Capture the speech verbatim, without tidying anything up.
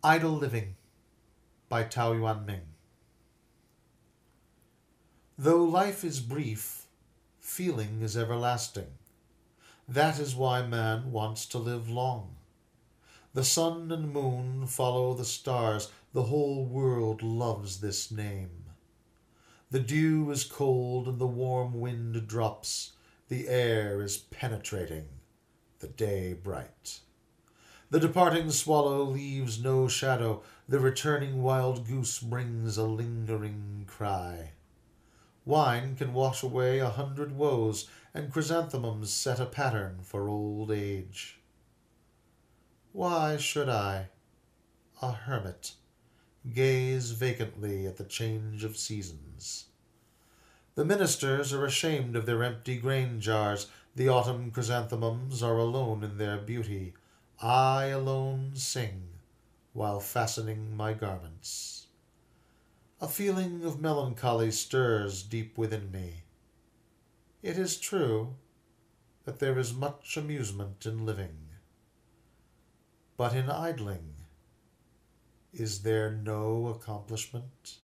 Idle Living by Tao Yuan Ming. Though life is brief, feeling is everlasting. That is why man wants to live long. The sun and moon follow the stars. The whole world loves this name. The dew is cold and the warm wind drops. The air is penetrating, the day bright. The departing swallow leaves no shadow. The returning wild goose brings a lingering cry. Wine can wash away a hundred woes, and chrysanthemums set a pattern for old age. Why should I, a hermit, gaze vacantly at the change of seasons? The ministers are ashamed of their empty grain jars. The autumn chrysanthemums are alone in their beauty. I alone sing while fastening my garments. A feeling of melancholy stirs deep within me. It is true that there is much amusement in living, but in idling is there no accomplishment?